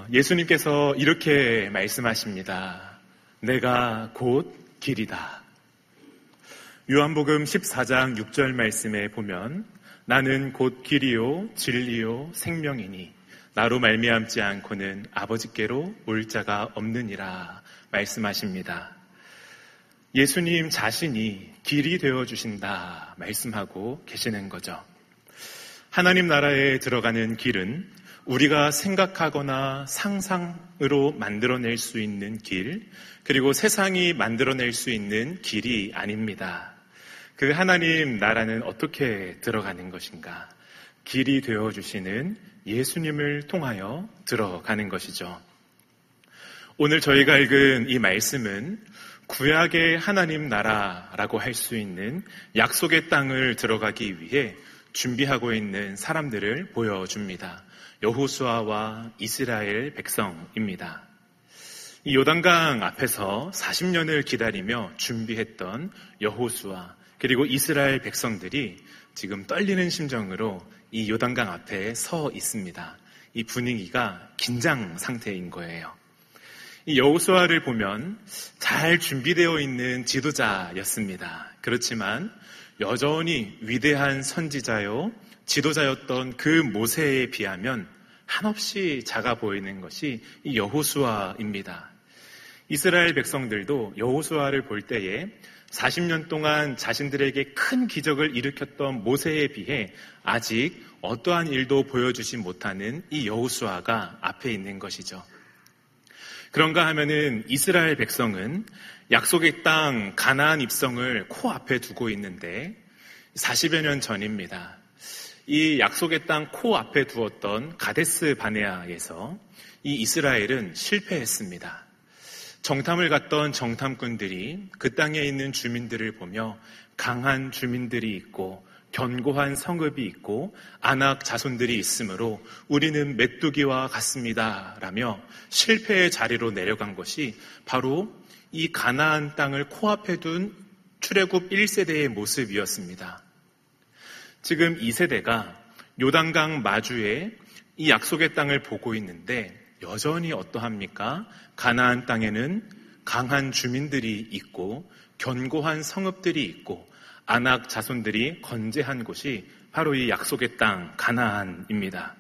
예수님께서 이렇게 말씀하십니다. 내가 곧 길이다. 요한복음 14장 6절 말씀에 보면 나는 곧 길이요 진리요 생명이니 나로 말미암지 않고는 아버지께로 올 자가 없느니라 말씀하십니다. 예수님 자신이 길이 되어주신다 말씀하고 계시는 거죠. 하나님 나라에 들어가는 길은 우리가 생각하거나 상상으로 만들어낼 수 있는 길, 그리고 세상이 만들어낼 수 있는 길이 아닙니다. 그 하나님 나라는 어떻게 들어가는 것인가? 길이 되어주시는 예수님을 통하여 들어가는 것이죠. 오늘 저희가 읽은 이 말씀은 구약의 하나님 나라라고 할 수 있는 약속의 땅을 들어가기 위해 준비하고 있는 사람들을 보여줍니다. 여호수아와 이스라엘 백성입니다. 이 요단강 앞에서 40년을 기다리며 준비했던 여호수아 그리고 이스라엘 백성들이 지금 떨리는 심정으로 이 요단강 앞에 서 있습니다. 이 분위기가 긴장 상태인 거예요. 이 여호수아를 보면 잘 준비되어 있는 지도자였습니다. 그렇지만 여전히 위대한 선지자요 지도자였던 그 모세에 비하면 한없이 작아 보이는 것이 이 여호수아입니다. 이스라엘 백성들도 여호수아를 볼 때에 40년 동안 자신들에게 큰 기적을 일으켰던 모세에 비해 아직 어떠한 일도 보여주지 못하는 이 여호수아가 앞에 있는 것이죠. 그런가 하면은 이스라엘 백성은 약속의 땅 가나안 입성을 코앞에 두고 있는데 40여 년 전입니다. 이 약속의 땅 코앞에 두었던 가데스 바네아에서 이 이스라엘은 실패했습니다. 정탐을 갔던 정탐꾼들이 그 땅에 있는 주민들을 보며 강한 주민들이 있고 견고한 성읍이 있고 아낙 자손들이 있으므로 우리는 메뚜기와 같습니다 라며 실패의 자리로 내려간 것이 바로 이 가나안 땅을 코앞에 둔 출애굽 1세대의 모습이었습니다. 지금 2세대가 요단강 마주에 이 약속의 땅을 보고 있는데 여전히 어떠합니까? 가나안 땅에는 강한 주민들이 있고 견고한 성읍들이 있고 아낙 자손들이 건재한 곳이 바로 이 약속의 땅 가나안입니다.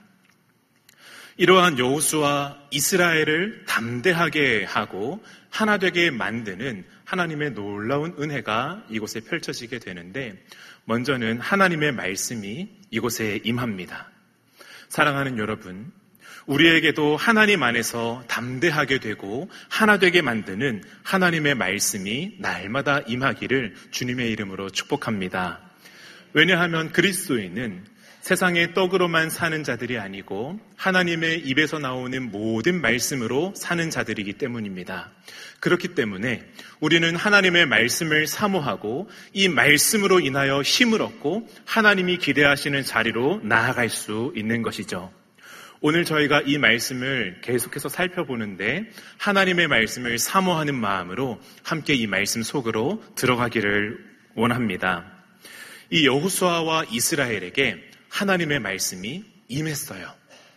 이러한 여호수아 이스라엘을 담대하게 하고 하나 되게 만드는 하나님의 놀라운 은혜가 이곳에 펼쳐지게 되는데 먼저는 하나님의 말씀이 이곳에 임합니다. 사랑하는 여러분, 우리에게도 하나님 안에서 담대하게 되고 하나 되게 만드는 하나님의 말씀이 날마다 임하기를 주님의 이름으로 축복합니다. 왜냐하면 그리스도인은 세상의 떡으로만 사는 자들이 아니고 하나님의 입에서 나오는 모든 말씀으로 사는 자들이기 때문입니다. 그렇기 때문에 우리는 하나님의 말씀을 사모하고 이 말씀으로 인하여 힘을 얻고 하나님이 기대하시는 자리로 나아갈 수 있는 것이죠. 오늘 저희가 이 말씀을 계속해서 살펴보는데 하나님의 말씀을 사모하는 마음으로 함께 이 말씀 속으로 들어가기를 원합니다. 이 여호수아와 이스라엘에게 하나님의 말씀이 임했어요.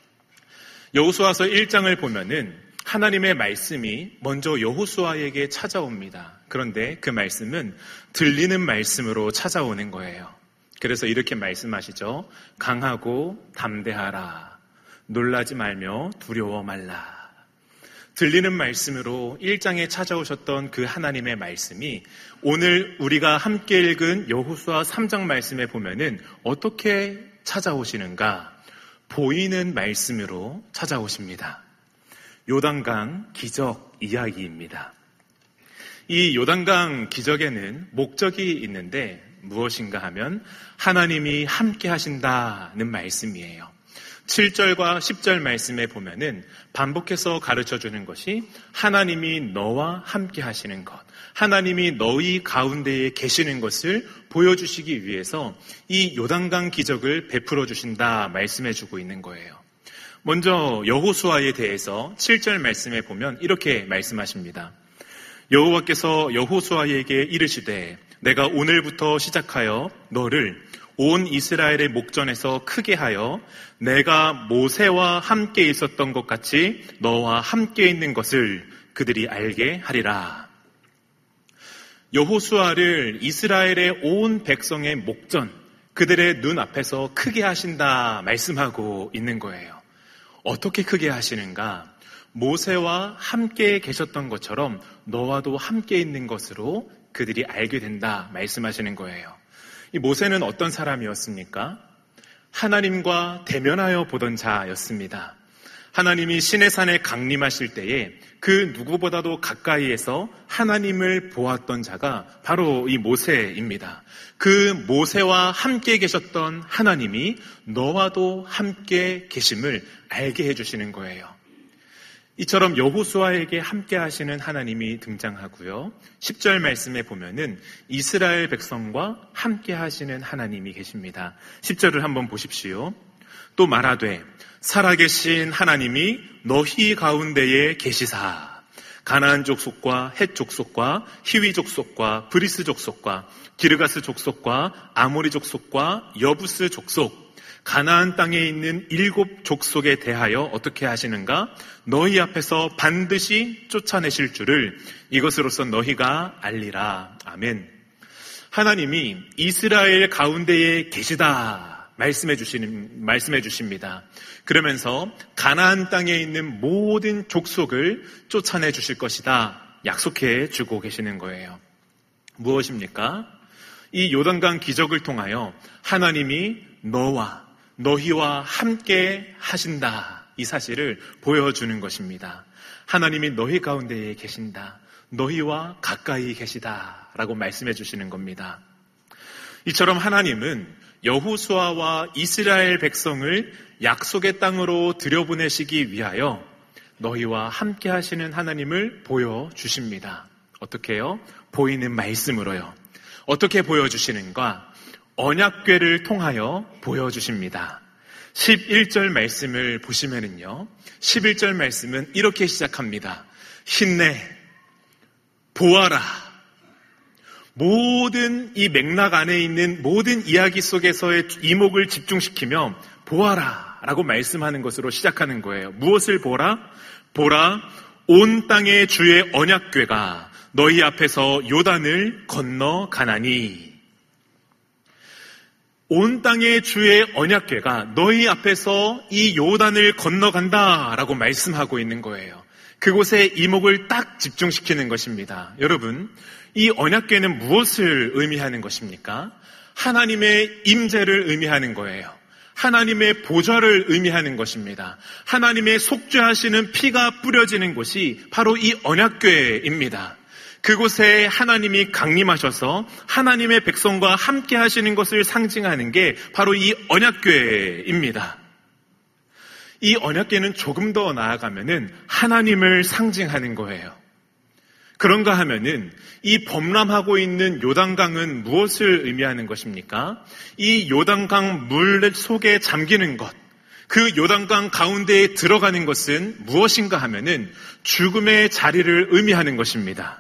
여호수아서 1장을 보면은 하나님의 말씀이 먼저 여호수아에게 찾아옵니다. 그런데 그 말씀은 들리는 말씀으로 찾아오는 거예요. 그래서 이렇게 말씀하시죠. 강하고 담대하라. 놀라지 말며 두려워 말라. 들리는 말씀으로 1장에 찾아오셨던 그 하나님의 말씀이 오늘 우리가 함께 읽은 여호수아 3장 말씀에 보면은 어떻게 찾아오시는가? 보이는 말씀으로 찾아오십니다. 요단강 기적 이야기입니다. 이 요단강 기적에는 목적이 있는데 무엇인가 하면 하나님이 함께 하신다는 말씀이에요. 7절과 10절 말씀에 보면은 반복해서 가르쳐주는 것이 하나님이 너와 함께 하시는 것, 하나님이 너희 가운데에 계시는 것을 보여주시기 위해서 이 요단강 기적을 베풀어 주신다 말씀해주고 있는 거예요. 먼저 여호수아에 대해서 7절 말씀에 보면 이렇게 말씀하십니다. 여호와께서 여호수아에게 이르시되 내가 오늘부터 시작하여 너를 온 이스라엘의 목전에서 크게 하여 내가 모세와 함께 있었던 것 같이 너와 함께 있는 것을 그들이 알게 하리라. 여호수아를 이스라엘의 온 백성의 목전, 그들의 눈앞에서 크게 하신다 말씀하고 있는 거예요. 어떻게 크게 하시는가? 모세와 함께 계셨던 것처럼 너와도 함께 있는 것으로 그들이 알게 된다 말씀하시는 거예요. 이 모세는 어떤 사람이었습니까? 하나님과 대면하여 보던 자였습니다. 하나님이 시내산에 강림하실 때에 그 누구보다도 가까이에서 하나님을 보았던 자가 바로 이 모세입니다. 그 모세와 함께 계셨던 하나님이 너와도 함께 계심을 알게 해주시는 거예요. 이처럼 여호수아에게 함께 하시는 하나님이 등장하고요. 10절 말씀에 보면은 이스라엘 백성과 함께 하시는 하나님이 계십니다. 10절을 한번 보십시오. 또 말하되 살아계신 하나님이 너희 가운데에 계시사 가나안 족속과 헷 족속과 히위 족속과 브리스 족속과 기르가스 족속과 아모리 족속과 여부스 족속 가나안 땅에 있는 7 족속에 대하여 어떻게 하시는가? 너희 앞에서 반드시 쫓아내실 줄을 이것으로서 너희가 알리라. 아멘. 하나님이 이스라엘 가운데에 계시다 말씀해 주십니다. 그러면서 가나안 땅에 있는 모든 족속을 쫓아내 주실 것이다 약속해 주고 계시는 거예요. 무엇입니까? 이 요단강 기적을 통하여 하나님이 너희와 함께 하신다 이 사실을 보여주는 것입니다. 하나님이 너희 가운데에 계신다. 너희와 가까이 계시다 라고 말씀해 주시는 겁니다. 이처럼 하나님은 여호수아와 이스라엘 백성을 약속의 땅으로 들여보내시기 위하여 너희와 함께 하시는 하나님을 보여주십니다. 어떻게 해요? 보이는 말씀으로요. 어떻게 보여주시는가? 언약궤를 통하여 보여주십니다. 11절 말씀을 보시면은요. 11절 말씀은 이렇게 시작합니다. 힘내, 보아라. 모든 이 맥락 안에 있는 모든 이야기 속에서의 이목을 집중시키며 보아라 라고 말씀하는 것으로 시작하는 거예요. 무엇을 보라? 보라, 온 땅의 주의 언약궤가 너희 앞에서 요단을 건너가나니. 온 땅의 주의 언약궤가 너희 앞에서 이 요단을 건너간다라고 말씀하고 있는 거예요. 그곳에 이목을 딱 집중시키는 것입니다. 여러분, 이 언약궤는 무엇을 의미하는 것입니까? 하나님의 임재를 의미하는 거예요. 하나님의 보좌를 의미하는 것입니다. 하나님의 속죄하시는 피가 뿌려지는 곳이 바로 이 언약궤입니다. 그곳에 하나님이 강림하셔서 하나님의 백성과 함께 하시는 것을 상징하는 게 바로 이 언약궤입니다. 이 언약궤는 조금 더 나아가면은 하나님을 상징하는 거예요. 그런가 하면은 이 범람하고 있는 요단강은 무엇을 의미하는 것입니까? 이 요단강 물 속에 잠기는 것, 그 요단강 가운데에 들어가는 것은 무엇인가 하면은 죽음의 자리를 의미하는 것입니다.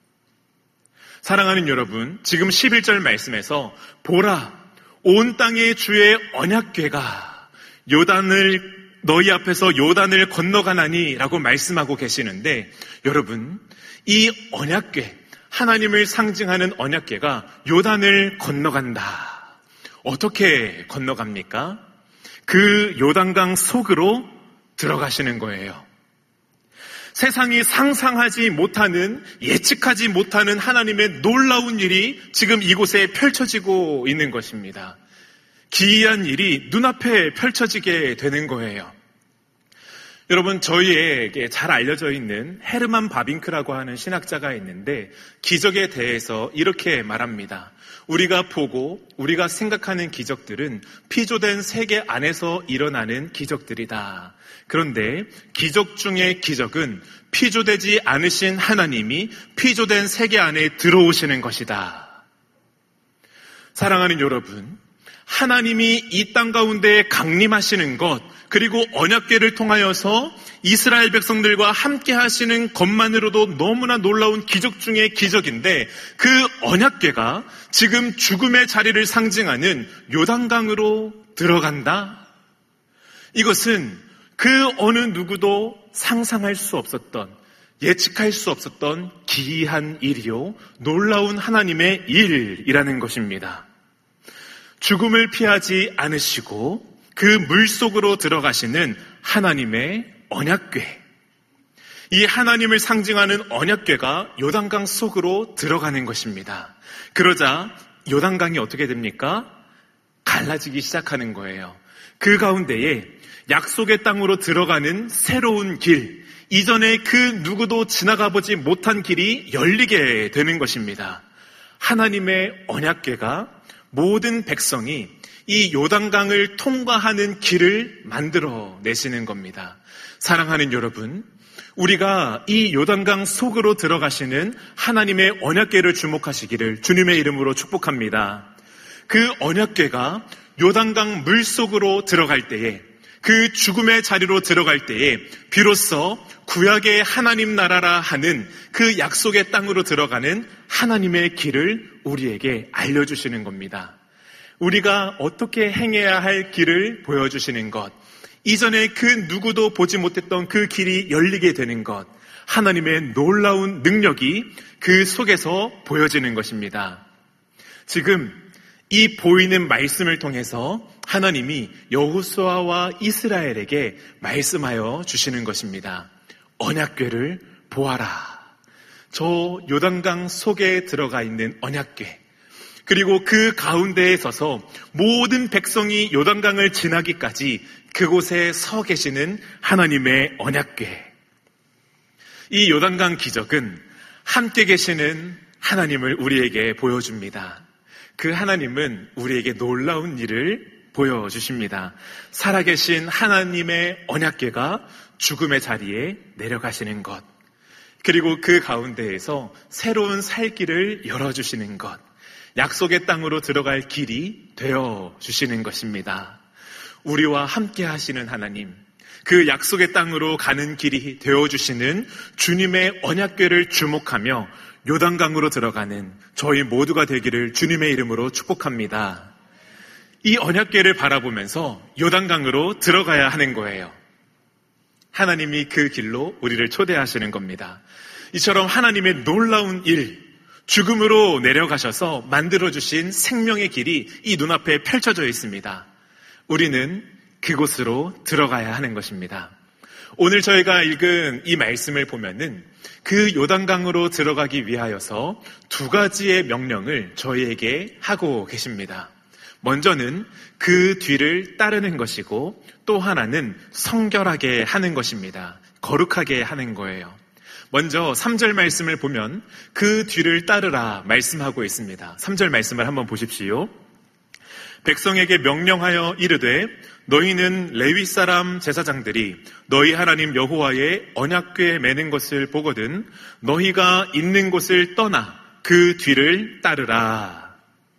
사랑하는 여러분, 지금 11절 말씀에서 보라, 온 땅의 주의 언약궤가 너희 앞에서 요단을 건너가나니 라고 말씀하고 계시는데, 여러분, 이 언약궤, 하나님을 상징하는 언약궤가 요단을 건너간다. 어떻게 건너갑니까? 그 요단강 속으로 들어가시는 거예요. 세상이 상상하지 못하는, 예측하지 못하는 하나님의 놀라운 일이 지금 이곳에 펼쳐지고 있는 것입니다. 기이한 일이 눈앞에 펼쳐지게 되는 거예요. 여러분, 저희에게 잘 알려져 있는 헤르만 바빙크라고 하는 신학자가 있는데 기적에 대해서 이렇게 말합니다. 우리가 보고 우리가 생각하는 기적들은 피조된 세계 안에서 일어나는 기적들이다. 그런데 기적 중의 기적은 피조되지 않으신 하나님이 피조된 세계 안에 들어오시는 것이다. 사랑하는 여러분, 하나님이 이 땅 가운데 강림하시는 것, 그리고 언약궤를 통하여서 이스라엘 백성들과 함께 하시는 것만으로도 너무나 놀라운 기적 중의 기적인데, 그 언약궤가 지금 죽음의 자리를 상징하는 요단강으로 들어간다? 이것은 그 어느 누구도 상상할 수 없었던, 예측할 수 없었던 기이한 일이요, 놀라운 하나님의 일이라는 것입니다. 죽음을 피하지 않으시고 그 물속으로 들어가시는 하나님의 언약궤, 이 하나님을 상징하는 언약궤가 요단강 속으로 들어가는 것입니다. 그러자 요단강이 어떻게 됩니까? 갈라지기 시작하는 거예요. 그 가운데에 약속의 땅으로 들어가는 새로운 길, 이전에 그 누구도 지나가 보지 못한 길이 열리게 되는 것입니다. 하나님의 언약궤가 모든 백성이 이 요단강을 통과하는 길을 만들어 내시는 겁니다. 사랑하는 여러분, 우리가 이 요단강 속으로 들어가시는 하나님의 언약궤를 주목하시기를 주님의 이름으로 축복합니다. 그 언약궤가 요단강 물속으로 들어갈 때에, 그 죽음의 자리로 들어갈 때에 비로소 구약의 하나님 나라라 하는 그 약속의 땅으로 들어가는 하나님의 길을 우리에게 알려주시는 겁니다. 우리가 어떻게 행해야 할 길을 보여주시는 것, 이전에 그 누구도 보지 못했던 그 길이 열리게 되는 것, 하나님의 놀라운 능력이 그 속에서 보여지는 것입니다. 지금 이 보이는 말씀을 통해서 하나님이 여호수아와 이스라엘에게 말씀하여 주시는 것입니다. 언약궤를 보아라. 저 요단강 속에 들어가 있는 언약궤, 그리고 그 가운데에 서서 모든 백성이 요단강을 지나기까지 그곳에 서 계시는 하나님의 언약궤. 이 요단강 기적은 함께 계시는 하나님을 우리에게 보여줍니다. 그 하나님은 우리에게 놀라운 일을 보여주십니다. 살아계신 하나님의 언약궤가 죽음의 자리에 내려가시는 것, 그리고 그 가운데에서 새로운 살 길을 열어주시는 것, 약속의 땅으로 들어갈 길이 되어주시는 것입니다. 우리와 함께 하시는 하나님, 그 약속의 땅으로 가는 길이 되어주시는 주님의 언약궤를 주목하며 요단강으로 들어가는 저희 모두가 되기를 주님의 이름으로 축복합니다. 이 언약궤를 바라보면서 요단강으로 들어가야 하는 거예요. 하나님이 그 길로 우리를 초대하시는 겁니다. 이처럼 하나님의 놀라운 일, 죽음으로 내려가셔서 만들어주신 생명의 길이 이 눈앞에 펼쳐져 있습니다. 우리는 그곳으로 들어가야 하는 것입니다. 오늘 저희가 읽은 이 말씀을 보면은 그 요단강으로 들어가기 위하여서 두 가지의 명령을 저희에게 하고 계십니다. 먼저는 그 뒤를 따르는 것이고, 또 하나는 성결하게 하는 것입니다. 거룩하게 하는 거예요. 먼저 3절 말씀을 보면 그 뒤를 따르라 말씀하고 있습니다. 3절 말씀을 한번 보십시오. 백성에게 명령하여 이르되 너희는 레위 사람 제사장들이 너희 하나님 여호와의 언약궤에 매는 것을 보거든 너희가 있는 곳을 떠나 그 뒤를 따르라.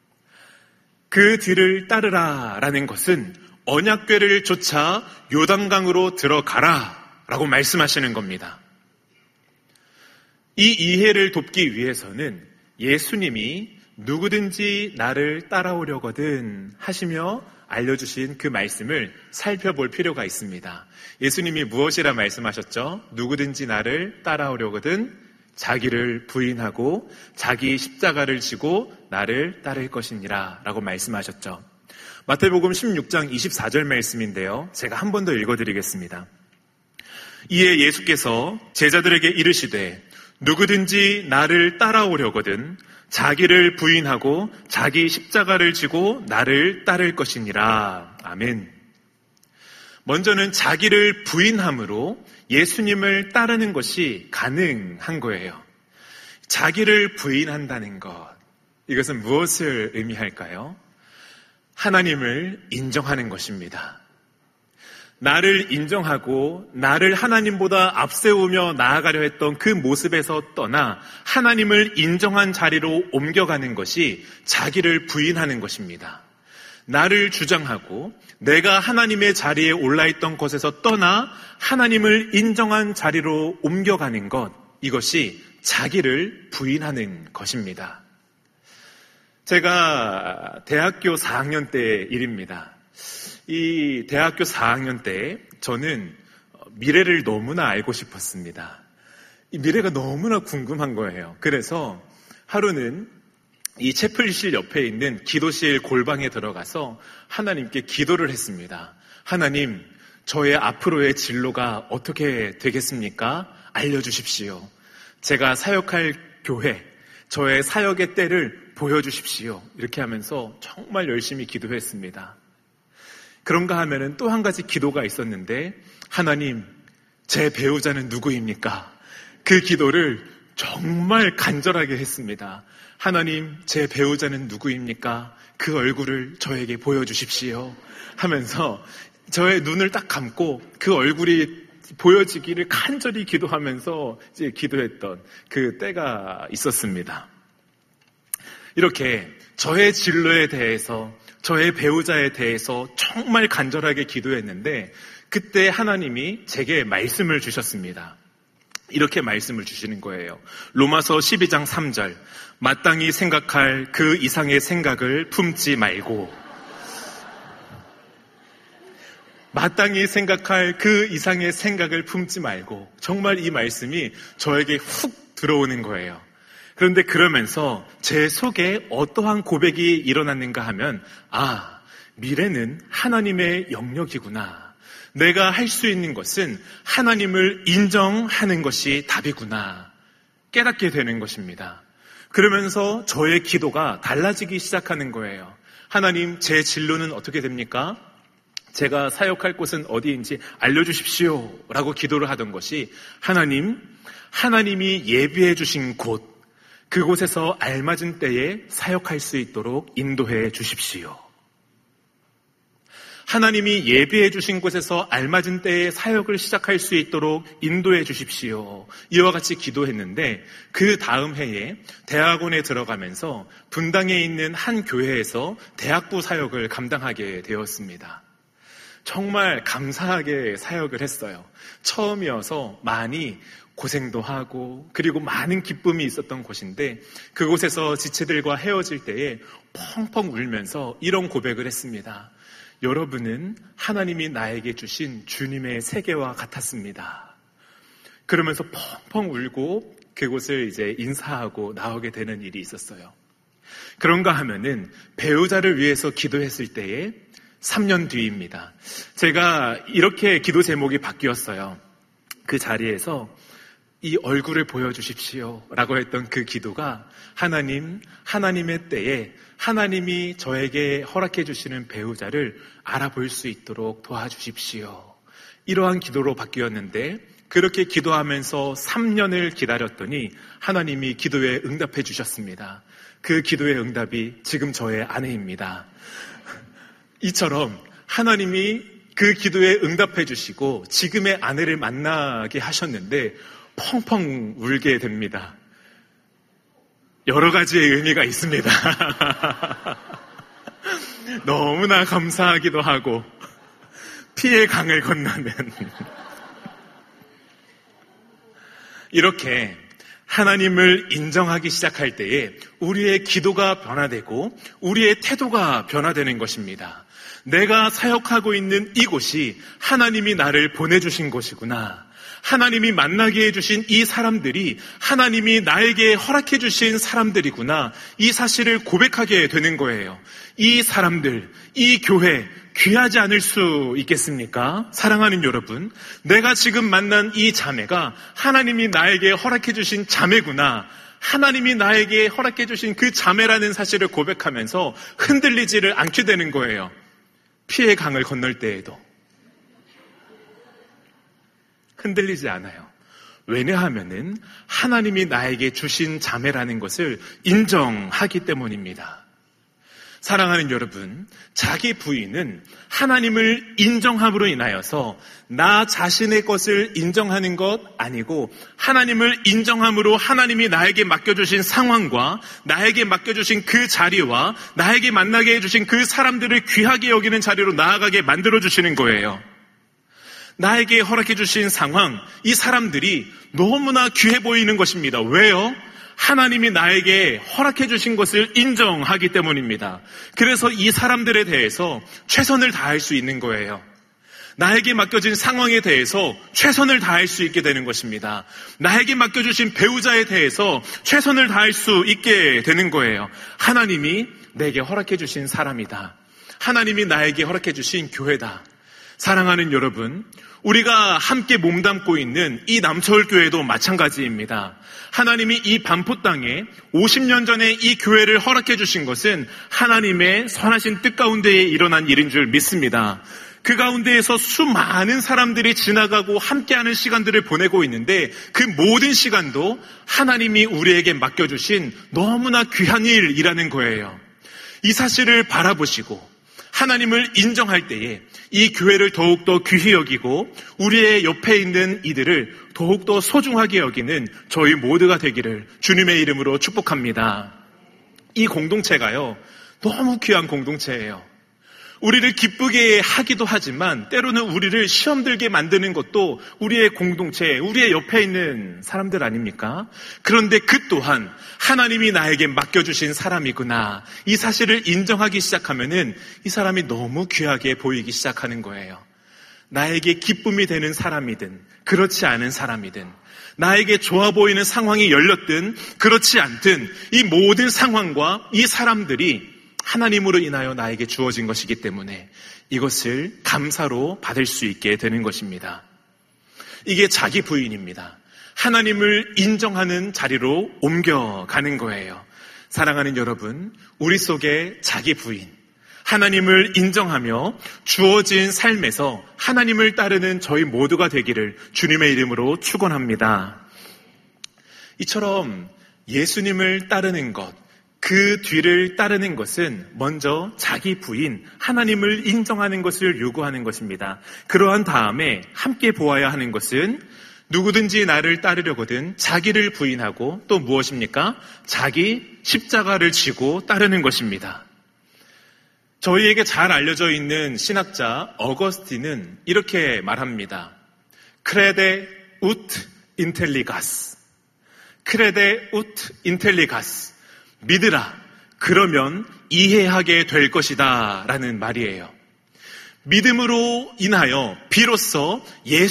그 뒤를 따르라 라는 것은 언약궤를 쫓아 요단강으로 들어가라 라고 말씀하시는 겁니다. 이 이해를 돕기 위해서는 예수님이 누구든지 나를 따라오려거든 하시며 알려주신 그 말씀을 살펴볼 필요가 있습니다. 예수님이 무엇이라 말씀하셨죠? 누구든지 나를 따라오려거든 자기를 부인하고 자기 십자가를 지고 나를 따를 것이니라 라고 말씀하셨죠. 마태복음 16장 24절 말씀인데요. 제가 한 번 더 읽어드리겠습니다. 이에 예수께서 제자들에게 이르시되 누구든지 나를 따라오려거든 자기를 부인하고 자기 십자가를 지고 나를 따를 것이니라. 아멘. 먼저는 자기를 부인함으로 예수님을 따르는 것이 가능한 거예요. 자기를 부인한다는 것, 이것은 무엇을 의미할까요? 하나님을 인정하는 것입니다. 나를 인정하고 나를 하나님보다 앞세우며 나아가려 했던 그 모습에서 떠나 하나님을 인정한 자리로 옮겨가는 것이 자기를 부인하는 것입니다. 나를 주장하고 내가 하나님의 자리에 올라있던 곳에서 떠나 하나님을 인정한 자리로 옮겨가는 것, 이것이 자기를 부인하는 것입니다. 제가 대학교 4학년 때 일입니다. 이 대학교 4학년 때 저는 미래를 너무나 알고 싶었습니다. 이 미래가 너무나 궁금한 거예요. 그래서 하루는 이 채플실 옆에 있는 기도실 골방에 들어가서 하나님께 기도를 했습니다. 하나님, 저의 앞으로의 진로가 어떻게 되겠습니까? 알려주십시오. 제가 사역할 교회, 저의 사역의 때를 보여주십시오. 이렇게 하면서 정말 열심히 기도했습니다. 그런가 하면은 또 한 가지 기도가 있었는데, 하나님, 제 배우자는 누구입니까? 그 기도를 정말 간절하게 했습니다. 하나님, 제 배우자는 누구입니까? 그 얼굴을 저에게 보여주십시오. 하면서 저의 눈을 딱 감고 그 얼굴이 보여지기를 간절히 기도하면서 이제 기도했던 그 때가 있었습니다. 이렇게 저의 진로에 대해서, 저의 배우자에 대해서 정말 간절하게 기도했는데, 그때 하나님이 제게 말씀을 주셨습니다. 이렇게 말씀을 주시는 거예요. 로마서 12장 3절, 마땅히 생각할 그 이상의 생각을 품지 말고, 마땅히 생각할 그 이상의 생각을 품지 말고, 정말 이 말씀이 저에게 훅 들어오는 거예요. 그런데 그러면서 제 속에 어떠한 고백이 일어났는가 하면, 미래는 하나님의 영역이구나. 내가 할 수 있는 것은 하나님을 인정하는 것이 답이구나. 깨닫게 되는 것입니다. 그러면서 저의 기도가 달라지기 시작하는 거예요. 하나님, 제 진로는 어떻게 됩니까? 제가 사역할 곳은 어디인지 알려주십시오 라고 기도를 하던 것이, 하나님이 예비해 주신 곳, 그곳에서 알맞은 때에 사역할 수 있도록 인도해 주십시오. 하나님이 예비해 주신 곳에서 알맞은 때에 사역을 시작할 수 있도록 인도해 주십시오. 이와 같이 기도했는데, 그 다음 해에 대학원에 들어가면서 분당에 있는 한 교회에서 대학부 사역을 감당하게 되었습니다. 정말 감사하게 사역을 했어요. 처음이어서 많이 고생도 하고 그리고 많은 기쁨이 있었던 곳인데, 그곳에서 지체들과 헤어질 때에 펑펑 울면서 이런 고백을 했습니다. 여러분은 하나님이 나에게 주신 주님의 세계와 같았습니다. 그러면서 펑펑 울고 그곳을 이제 인사하고 나오게 되는 일이 있었어요. 그런가 하면은 배우자를 위해서 기도했을 때에 3년 뒤입니다. 제가 이렇게 기도 제목이 바뀌었어요. 그 자리에서 이 얼굴을 보여주십시오 라고 했던 그 기도가, 하나님의 때에 하나님이 저에게 허락해 주시는 배우자를 알아볼 수 있도록 도와주십시오. 이러한 기도로 바뀌었는데, 그렇게 기도하면서 3년을 기다렸더니 하나님이 기도에 응답해 주셨습니다. 그 기도의 응답이 지금 저의 아내입니다. 이처럼 하나님이 그 기도에 응답해 주시고 지금의 아내를 만나게 하셨는데 펑펑 울게 됩니다. 여러 가지의 의미가 있습니다. 너무나 감사하기도 하고 피의 강을 건너는 이렇게 하나님을 인정하기 시작할 때에 우리의 기도가 변화되고 우리의 태도가 변화되는 것입니다. 내가 사역하고 있는 이곳이 하나님이 나를 보내주신 곳이구나. 하나님이 만나게 해주신 이 사람들이 하나님이 나에게 허락해 주신 사람들이구나. 이 사실을 고백하게 되는 거예요. 이 사람들, 이 교회 귀하지 않을 수 있겠습니까? 사랑하는 여러분, 내가 지금 만난 이 자매가 하나님이 나에게 허락해 주신 자매구나. 하나님이 나에게 허락해 주신 그 자매라는 사실을 고백하면서 흔들리지를 않게 되는 거예요. 피의 강을 건널 때에도 흔들리지 않아요. 왜냐하면은 하나님이 나에게 주신 자매라는 것을 인정하기 때문입니다. 사랑하는 여러분, 자기 부인은 하나님을 인정함으로 인하여서 나 자신의 것을 인정하는 것 아니고 하나님을 인정함으로 하나님이 나에게 맡겨주신 상황과 나에게 맡겨주신 그 자리와 나에게 만나게 해주신 그 사람들을 귀하게 여기는 자리로 나아가게 만들어주시는 거예요. 나에게 허락해 주신 상황, 이 사람들이 너무나 귀해 보이는 것입니다. 왜요? 하나님이 나에게 허락해 주신 것을 인정하기 때문입니다. 그래서 이 사람들에 대해서 최선을 다할 수 있는 거예요. 나에게 맡겨진 상황에 대해서 최선을 다할 수 있게 되는 것입니다. 나에게 맡겨주신 배우자에 대해서 최선을 다할 수 있게 되는 거예요. 하나님이 내게 허락해 주신 사람이다. 하나님이 나에게 허락해 주신 교회다. 사랑하는 여러분, 우리가 함께 몸담고 있는 이 남서울교회도 마찬가지입니다. 하나님이 이 반포 땅에 50년 전에 이 교회를 허락해 주신 것은 하나님의 선하신 뜻 가운데에 일어난 일인 줄 믿습니다. 그 가운데에서 수많은 사람들이 지나가고 함께하는 시간들을 보내고 있는데 그 모든 시간도 하나님이 우리에게 맡겨주신 너무나 귀한 일이라는 거예요. 이 사실을 바라보시고 하나님을 인정할 때에 이 교회를 더욱더 귀히 여기고 우리의 옆에 있는 이들을 더욱더 소중하게 여기는 저희 모두가 되기를 주님의 이름으로 축복합니다. 이 공동체가요, 너무 귀한 공동체예요. 우리를 기쁘게 하기도 하지만 때로는 우리를 시험 들게 만드는 것도 우리의 공동체, 우리의 옆에 있는 사람들 아닙니까? 그런데 그 또한 하나님이 나에게 맡겨주신 사람이구나, 이 사실을 인정하기 시작하면은 이 사람이 너무 귀하게 보이기 시작하는 거예요. 나에게 기쁨이 되는 사람이든 그렇지 않은 사람이든, 나에게 좋아 보이는 상황이 열렸든 그렇지 않든 이 모든 상황과 이 사람들이 하나님으로 인하여 나에게 주어진 것이기 때문에 이것을 감사로 받을 수 있게 되는 것입니다. 이게 자기 부인입니다. 하나님을 인정하는 자리로 옮겨가는 거예요. 사랑하는 여러분, 우리 속에 자기 부인, 하나님을 인정하며 주어진 삶에서 하나님을 따르는 저희 모두가 되기를 주님의 이름으로 축원합니다. 이처럼 예수님을 따르는 것, 그 뒤를 따르는 것은 먼저 자기 부인, 하나님을 인정하는 것을 요구하는 것입니다. 그러한 다음에 함께 보아야 하는 것은 누구든지 나를 따르려거든 자기를 부인하고 또 무엇입니까? 자기 십자가를 지고 따르는 것입니다. 저희에게 잘 알려져 있는 신학자 어거스틴은 이렇게 말합니다. 크레데 우트 인텔리가스. 크레데 우트 인텔리가스. 믿으라. 그러면 이해하게 될 것이다. 라는 말이에요. 믿음으로 인하여 비로소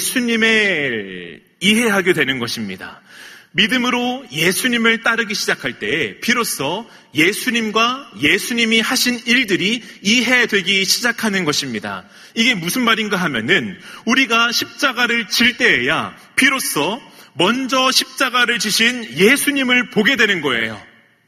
예수님을 이해하게 되는 것입니다. 믿음으로 예수님을 따르기 시작할 때 비로소 예수님과 예수님이 하신 일들이 이해되기 시작하는 것입니다. 이게 무슨 말인가 하면은 우리가 십자가를 질 때에야 비로소 먼저 십자가를 지신 예수님을 보게 되는 거예요.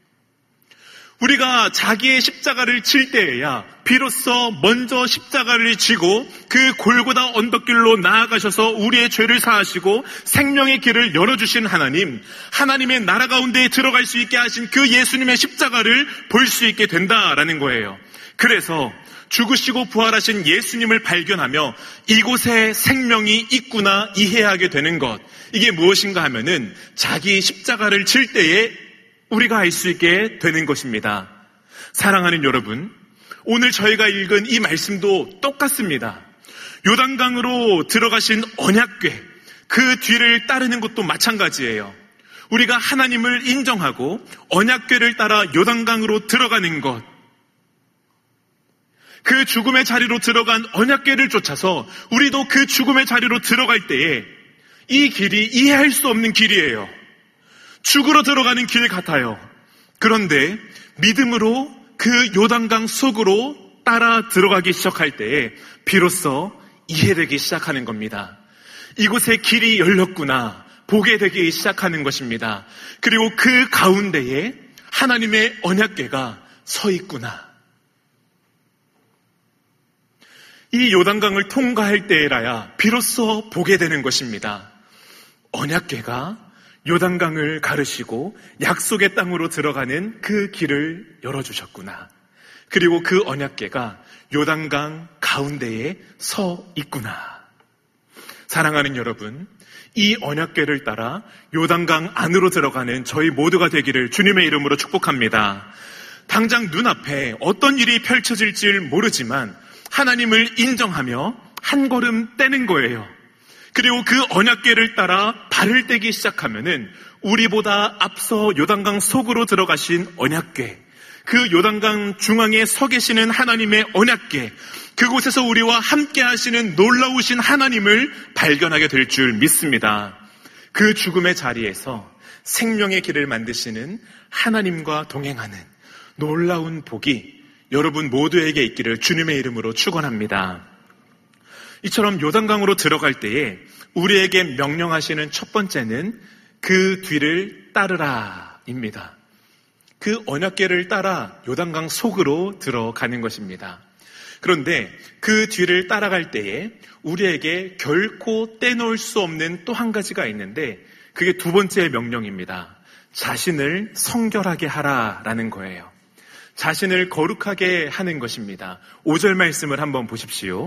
우리가 자기의 십자가를 칠 때에야 비로소 먼저 십자가를 지고 그 골고다 언덕길로 나아가셔서 우리의 죄를 사하시고 생명의 길을 열어주신 하나님, 하나님의 나라 가운데에 들어갈 수 있게 하신 그 예수님의 십자가를 볼 수 있게 된다라는 거예요. 그래서 죽으시고 부활하신 예수님을 발견하며 이곳에 생명이 있구나 이해하게 되는 것, 이게 무엇인가 하면은 자기 십자가를 칠 때에 우리가 알 수 있게 되는 것입니다. 사랑하는 여러분, 오늘 저희가 읽은 이 말씀도 똑같습니다. 요단강으로 들어가신 언약궤, 그 뒤를 따르는 것도 마찬가지예요. 우리가 하나님을 인정하고 언약궤를 따라 요단강으로 들어가는 것, 그 죽음의 자리로 들어간 언약궤를 쫓아서 우리도 그 죽음의 자리로 들어갈 때에 이 길이 이해할 수 없는 길이에요. 죽으러 들어가는 길 같아요. 그런데 믿음으로 그 요단강 속으로 따라 들어가기 시작할 때에 비로소 이해되기 시작하는 겁니다. 이곳에 길이 열렸구나 보게 되기 시작하는 것입니다. 그리고 그 가운데에 하나님의 언약궤가 서 있구나. 이 요단강을 통과할 때에라야 비로소 보게 되는 것입니다. 언약궤가 요단강을 가르시고 약속의 땅으로 들어가는 그 길을 열어주셨구나. 그리고 그 언약궤가 요단강 가운데에 서 있구나. 사랑하는 여러분, 이 언약궤를 따라 요단강 안으로 들어가는 저희 모두가 되기를 주님의 이름으로 축복합니다. 당장 눈앞에 어떤 일이 펼쳐질지 모르지만 하나님을 인정하며 한 걸음 떼는 거예요. 그리고 그 언약궤를 따라 발을 떼기 시작하면은 우리보다 앞서 요단강 속으로 들어가신 언약궤, 그 요단강 중앙에 서 계시는 하나님의 언약궤, 그곳에서 우리와 함께 하시는 놀라우신 하나님을 발견하게 될 줄 믿습니다. 그 죽음의 자리에서 생명의 길을 만드시는 하나님과 동행하는 놀라운 복이 여러분 모두에게 있기를 주님의 이름으로 축원합니다. 이처럼 요단강으로 들어갈 때에 우리에게 명령하시는 첫 번째는 그 뒤를 따르라입니다. 그 언약궤를 따라 요단강 속으로 들어가는 것입니다. 그런데 그 뒤를 따라갈 때에 우리에게 결코 떼놓을 수 없는 또 한 가지가 있는데 그게 두 번째 명령입니다. 자신을 성결하게 하라라는 거예요. 자신을 거룩하게 하는 것입니다. 5절 말씀을 한번 보십시오.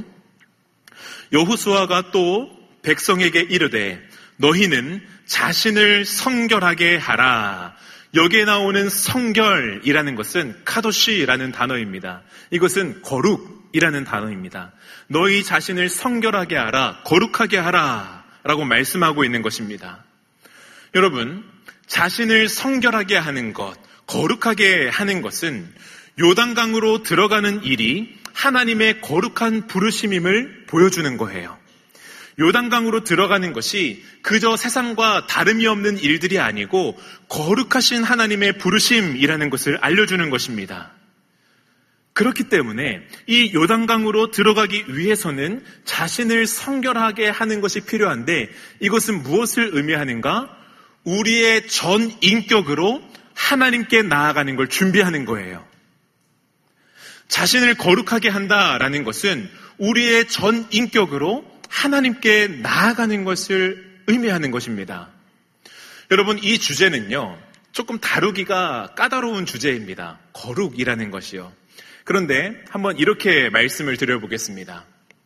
여호수아가 또 백성에게 이르되 너희는 자신을 성결하게 하라. 여기에 나오는 성결이라는 것은 카도시라는 단어입니다. 이것은 거룩이라는 단어입니다. 너희 자신을 성결하게 하라, 거룩하게 하라 라고 말씀하고 있는 것입니다. 여러분, 자신을 성결하게 하는 것, 거룩하게 하는 것은 요단강으로 들어가는 일이 하나님의 거룩한 부르심임을 보여주는 거예요. 요단강으로 들어가는 것이 그저 세상과 다름이 없는 일들이 아니고 거룩하신 하나님의 부르심이라는 것을 알려주는 것입니다. 그렇기 때문에 이 요단강으로 들어가기 위해서는 자신을 성결하게 하는 것이 필요한데 이것은 무엇을 의미하는가? 우리의 전 인격으로 하나님께 나아가는 걸 준비하는 거예요. 자신을 거룩하게 한다라는 것은 우리의 전 인격으로 하나님께 나아가는 것을 의미하는 것입니다. 여러분, 이 주제는요, 조금 다루기가 까다로운 주제입니다. 거룩이라는 것이요. 그런데 한번 이렇게 말씀을 드려보겠습니다.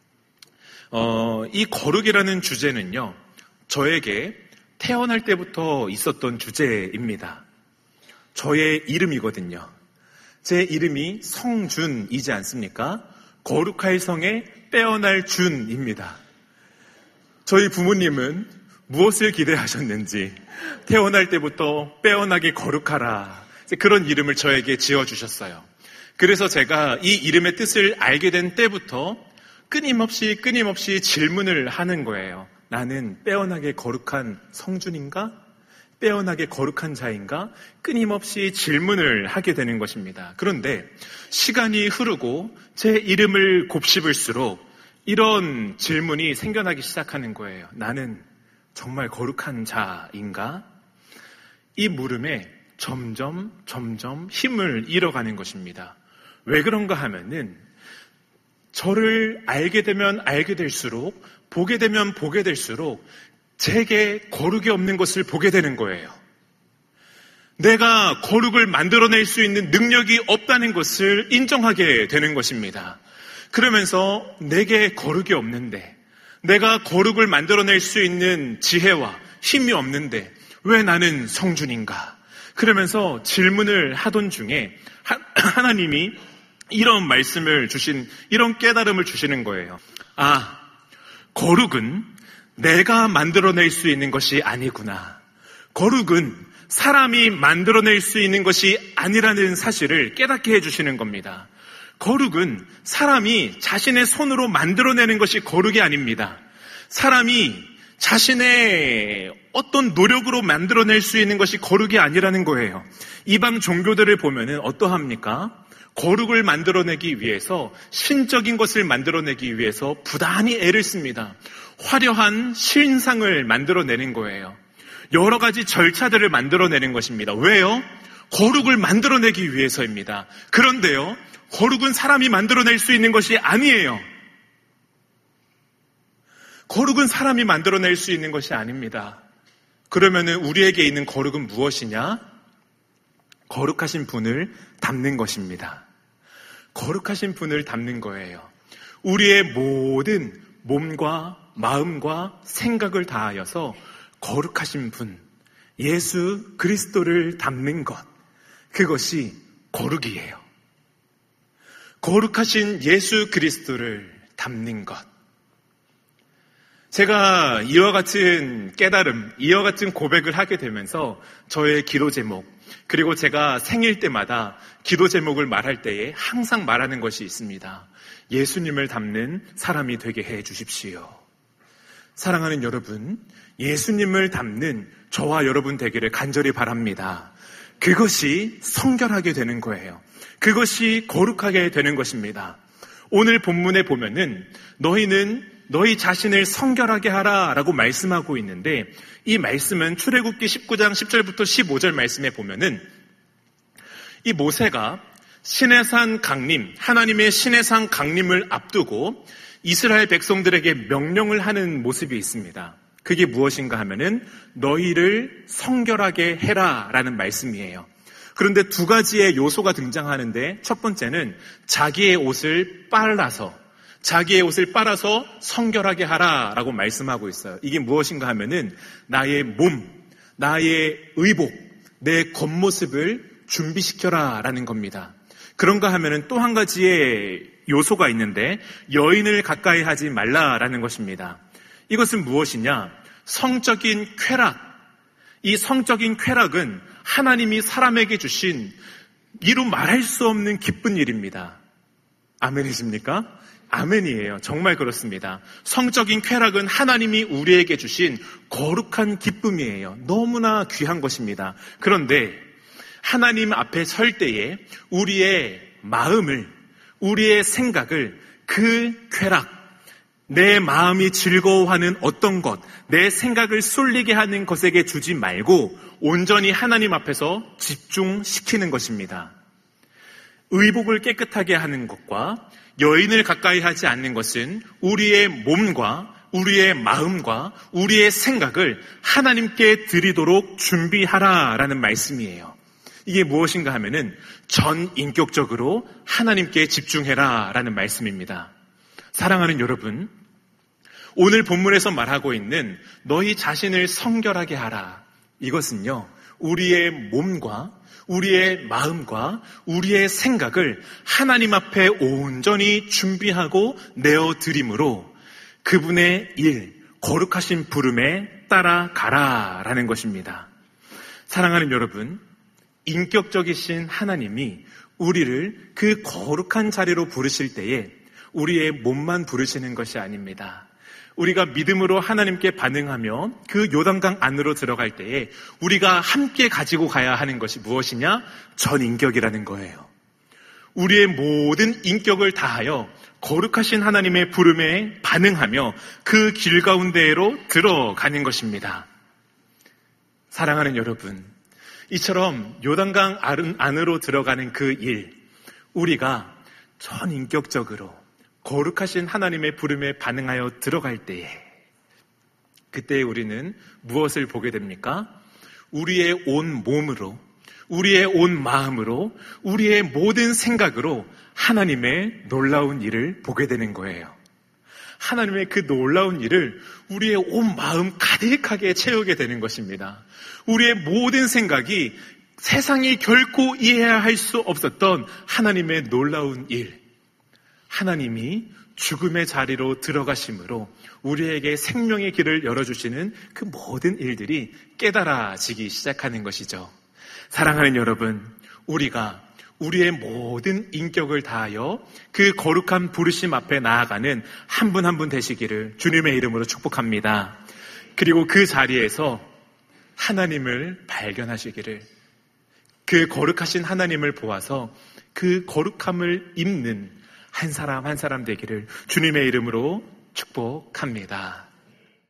이 거룩이라는 주제는요, 저에게 태어날 때부터 있었던 주제입니다. 저의 이름이거든요. 제 이름이 성준이지 않습니까? 거룩할 성에 빼어날 준입니다. 저희 부모님은 무엇을 기대하셨는지 태어날 때부터 빼어나게 거룩하라, 그런 이름을 저에게 지어주셨어요. 그래서 제가 이 이름의 뜻을 알게 된 때부터 끊임없이 질문을 하는 거예요. 나는 빼어나게 거룩한 성준인가? 빼어나게 거룩한 자인가? 끊임없이 질문을 하게 되는 것입니다. 그런데 시간이 흐르고 제 이름을 곱씹을수록 이런 질문이 생겨나기 시작하는 거예요. 나는 정말 거룩한 자인가? 이 물음에 점점 힘을 잃어가는 것입니다. 왜 그런가 하면은 저를 알게 되면 알게 될수록, 보게 되면 보게 될수록 제게 거룩이 없는 것을 보게 되는 거예요. 내가 거룩을 만들어낼 수 있는 능력이 없다는 것을 인정하게 되는 것입니다. 그러면서 내게 거룩이 없는데, 내가 거룩을 만들어낼 수 있는 지혜와 힘이 없는데 왜 나는 성준인가? 그러면서 질문을 하던 중에 하나님이 이런 말씀을 이런 깨달음을 주시는 거예요. 거룩은 내가 만들어낼 수 있는 것이 아니구나. 거룩은 사람이 만들어낼 수 있는 것이 아니라는 사실을 깨닫게 해주시는 겁니다. 거룩은 사람이 자신의 손으로 만들어내는 것이 거룩이 아닙니다. 사람이 자신의 어떤 노력으로 만들어낼 수 있는 것이 거룩이 아니라는 거예요. 이방 종교들을 보면은 어떠합니까? 거룩을 만들어내기 위해서, 신적인 것을 만들어내기 위해서 부단히 애를 씁니다. 화려한 신상을 만들어내는 거예요. 여러 가지 절차들을 만들어내는 것입니다. 왜요? 거룩을 만들어내기 위해서입니다. 그런데요, 거룩은 사람이 만들어낼 수 있는 것이 아니에요. 거룩은 사람이 만들어낼 수 있는 것이 아닙니다. 그러면은 우리에게 있는 거룩은 무엇이냐? 거룩하신 분을 닮는 것입니다. 거룩하신 분을 닮는 거예요. 우리의 모든 몸과 마음과 생각을 다하여서 거룩하신 분, 예수 그리스도를 닮는 것, 그것이 거룩이에요. 거룩하신 예수 그리스도를 닮는 것. 제가 이와 같은 깨달음, 이와 같은 고백을 하게 되면서 저의 기도 제목, 그리고 제가 생일 때마다 기도 제목을 말할 때에 항상 말하는 것이 있습니다. 예수님을 닮는 사람이 되게 해 주십시오. 사랑하는 여러분, 예수님을 닮는 저와 여러분 되기를 간절히 바랍니다. 그것이 성결하게 되는 거예요. 그것이 거룩하게 되는 것입니다. 오늘 본문에 보면은 너희는 너희 자신을 성결하게 하라 라고 말씀하고 있는데, 이 말씀은 출애굽기 19장 10절부터 15절 말씀에 보면은 이 모세가 시내산 강림, 하나님의 시내산 강림을 앞두고 이스라엘 백성들에게 명령을 하는 모습이 있습니다. 그게 무엇인가 하면은 너희를 성결하게 해라 라는 말씀이에요. 그런데 두 가지의 요소가 등장하는데, 첫 번째는 자기의 옷을 빨아서 성결하게 하라 라고 말씀하고 있어요. 이게 무엇인가 하면은 나의 몸, 나의 의복, 내 겉모습을 준비시켜라 라는 겁니다. 그런가 하면은 또 한 가지의 요소가 있는데, 여인을 가까이 하지 말라라는 것입니다. 이것은 무엇이냐? 성적인 쾌락. 이 성적인 쾌락은 하나님이 사람에게 주신 이루 말할 수 없는 기쁜 일입니다. 아멘이십니까? 아멘이에요. 정말 그렇습니다. 성적인 쾌락은 하나님이 우리에게 주신 거룩한 기쁨이에요. 너무나 귀한 것입니다. 그런데 하나님 앞에 설 때에 우리의 마음을, 우리의 생각을 그 쾌락, 내 마음이 즐거워하는 어떤 것, 내 생각을 쏠리게 하는 것에게 주지 말고 온전히 하나님 앞에서 집중시키는 것입니다. 의복을 깨끗하게 하는 것과 여인을 가까이 하지 않는 것은 우리의 몸과 우리의 마음과 우리의 생각을 하나님께 드리도록 준비하라라는 말씀이에요. 이게 무엇인가 하면은 전인격적으로 하나님께 집중해라라는 말씀입니다. 사랑하는 여러분, 오늘 본문에서 말하고 있는 너희 자신을 성결하게 하라, 이것은요, 우리의 몸과 우리의 마음과 우리의 생각을 하나님 앞에 온전히 준비하고 내어드림으로 그분의 일, 거룩하신 부름에 따라가라라는 것입니다. 사랑하는 여러분, 인격적이신 하나님이 우리를 그 거룩한 자리로 부르실 때에 우리의 몸만 부르시는 것이 아닙니다. 우리가 믿음으로 하나님께 반응하며 그 요단강 안으로 들어갈 때에 우리가 함께 가지고 가야 하는 것이 무엇이냐? 전인격이라는 거예요. 우리의 모든 인격을 다하여 거룩하신 하나님의 부름에 반응하며 그 길 가운데로 들어가는 것입니다. 사랑하는 여러분, 이처럼 요단강 안으로 들어가는 그 일, 우리가 전인격적으로 거룩하신 하나님의 부름에 반응하여 들어갈 때에, 그때 우리는 무엇을 보게 됩니까? 우리의 온 몸으로, 우리의 온 마음으로, 우리의 모든 생각으로 하나님의 놀라운 일을 보게 되는 거예요. 하나님의 그 놀라운 일을 우리의 온 마음 가득하게 채우게 되는 것입니다. 우리의 모든 생각이 세상이 결코 이해할 수 없었던 하나님의 놀라운 일, 하나님이 죽음의 자리로 들어가심으로 우리에게 생명의 길을 열어주시는 그 모든 일들이 깨달아지기 시작하는 것이죠. 사랑하는 여러분, 우리가 우리의 모든 인격을 다하여 그 거룩한 부르심 앞에 나아가는 한 분 한 분 되시기를 주님의 이름으로 축복합니다. 그리고 그 자리에서 하나님을 발견하시기를, 그 거룩하신 하나님을 보아서 그 거룩함을 입는 한 사람 한 사람 되기를 주님의 이름으로 축복합니다.